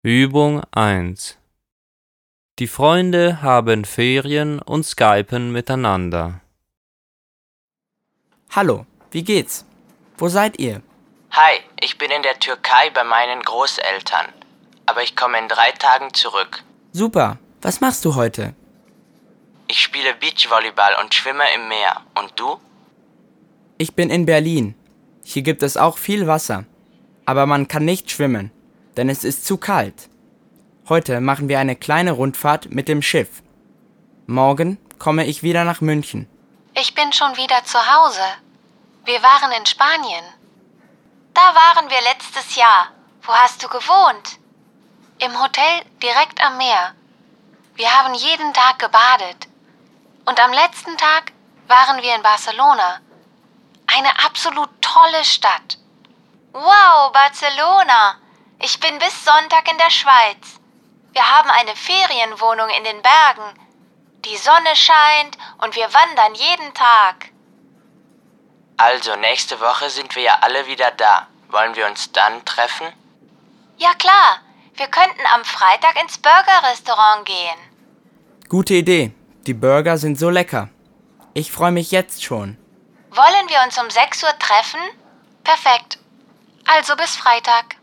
Übung 1. Die Freunde haben Ferien und skypen miteinander. Hallo, wie geht's? Wo seid ihr? Hi, ich bin in der Türkei bei meinen Großeltern. Aber ich komme in 3 Tagen zurück. Super, was machst du heute? Ich spiele Beachvolleyball und schwimme im Meer. Und du? Ich bin in Berlin. Hier gibt es auch viel Wasser. Aber man kann nicht schwimmen, denn es ist zu kalt. Heute machen wir eine kleine Rundfahrt mit dem Schiff. Morgen komme ich wieder nach München. Ich bin schon wieder zu Hause. Wir waren in Spanien. Da waren wir letztes Jahr. Wo hast du gewohnt? Im Hotel direkt am Meer. Wir haben jeden Tag gebadet. Und am letzten Tag waren wir in Barcelona. Eine absolut tolle Stadt. Wow, Barcelona! Ich bin bis Sonntag in der Schweiz. Wir haben eine Ferienwohnung in den Bergen. Die Sonne scheint und wir wandern jeden Tag. Also, nächste Woche sind wir ja alle wieder da. Wollen wir uns dann treffen? Ja klar, wir könnten am Freitag ins Burgerrestaurant gehen. Gute Idee, die Burger sind so lecker. Ich freue mich jetzt schon. Wollen wir uns um 6 Uhr treffen? Perfekt. Also bis Freitag.